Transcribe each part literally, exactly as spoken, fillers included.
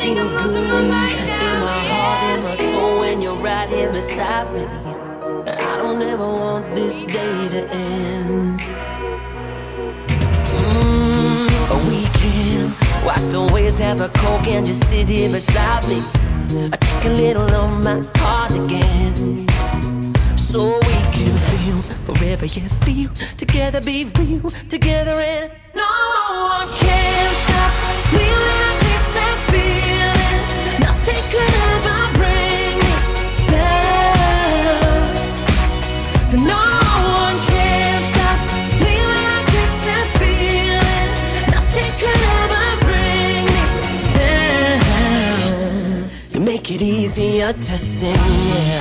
feels good in my heart, in my soul when you're right here beside me. I don't ever want this day to end. Mm, we can watch the waves, have a coke and just sit here beside me. I take a little of my heart again, so we can feel forever you feel. Together be real, together and no one can stop me when I taste that feeling. Nothing could ever bring me down. So no one can stop me when I taste that feeling. Nothing could ever bring me down. You make it easier to sing, yeah.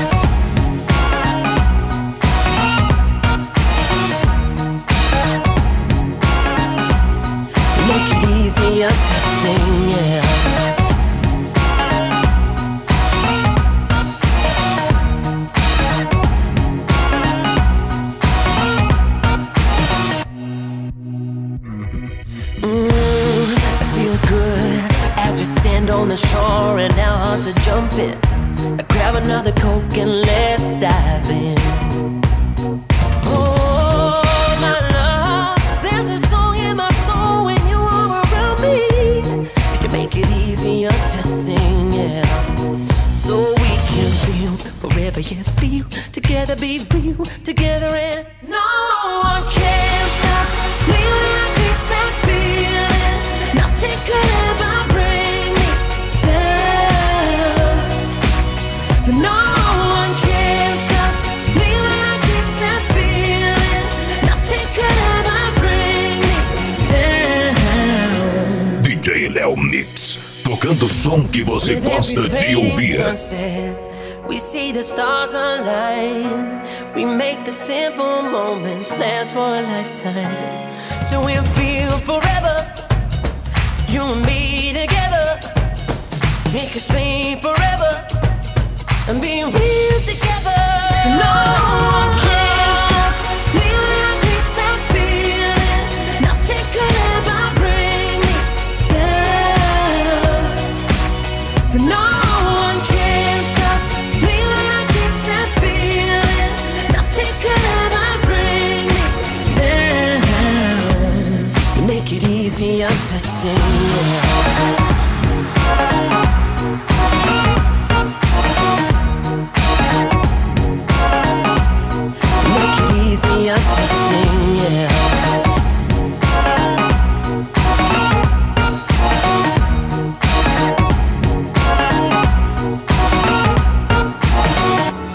Easier to sing, yeah. Mm, it feels good as we stand on the shore and our hearts are jumping. I grab another Coke and let's dive in. To sing, yeah. So we can feel forever you feel. Together be real, together and no one can stop me when I taste that feeling. Nothing could ever bring me down. So no one can stop me when I taste that feeling. Nothing could ever bring me down. D J Léo Mix, tocando o som que você gosta de ouvir. We see the stars align. We make the simple moments last for a lifetime. So we'll feel forever, you and me together. Make us stay forever and be real together. So no one can stop me when I taste that feeling. Nothing could ever bring me down. So no one can stop me when I taste that feeling. Nothing could ever bring me down. You make it easier to sing, yeah.